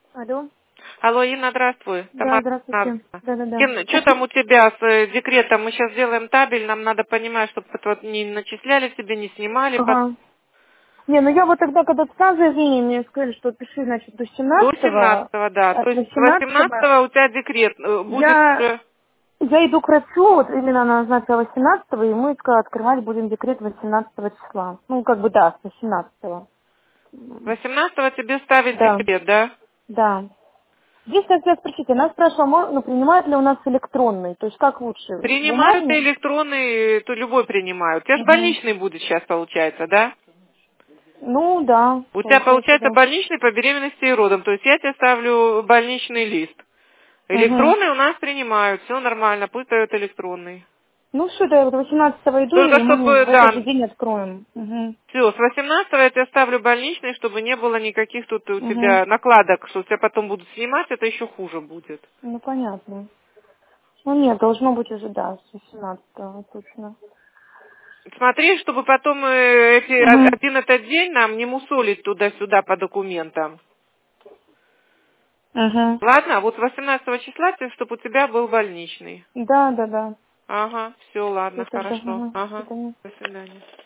Алло. Алло, Инна, здравствуй. Да, Тамара. здравствуйте. Да-да-да. Ин, что там у тебя с декретом? Мы сейчас делаем табель, нам надо понимать, чтобы вот не начисляли тебе, не снимали. Ага. Не, ну я вот тогда, когда сразу заявление, мне сказали, что пиши, значит, до До 17-го, 17-го, да. То до есть с 17-го 18-го у тебя декрет будет я, уже... я иду к врачу, вот именно она назначила 18-го, и мы сказали, открывать будем декрет 18 числа. Ну, как бы, да, с 18-го. 18-го тебе ставить Да, декрет, да? да. Здесь хотела спросить, она спрашивала, ну, принимают ли у нас электронный, то есть как лучше, Принимают и бумажный? электронный, то любой принимают. У тебя же Угу. больничный будет сейчас, получается, да? Ну, да, У тебя получается, получается да. больничный по беременности и родам. То есть я тебе ставлю больничный лист. Угу. Электронный у нас принимают, все нормально, пусть дают электронный. Ну что, да, я вот 18-го иду, Только и мы чтобы, в этот же да, день откроем. Угу. все, с 18-го я тебе ставлю больничный, чтобы не было никаких тут у Угу. тебя накладок, что у тебя потом будут снимать, это еще хуже будет. Ну, понятно. Ну, нет, должно быть уже, да, с 18-го, точно. Смотри, чтобы потом Угу. один этот день нам не мусолить туда-сюда по документам. Угу. Ладно, вот 18 числа, чтобы у тебя был больничный. Да, да, да. Ага, все, ладно, Все тогда, хорошо. ага, до Ага, свидания. до свидания.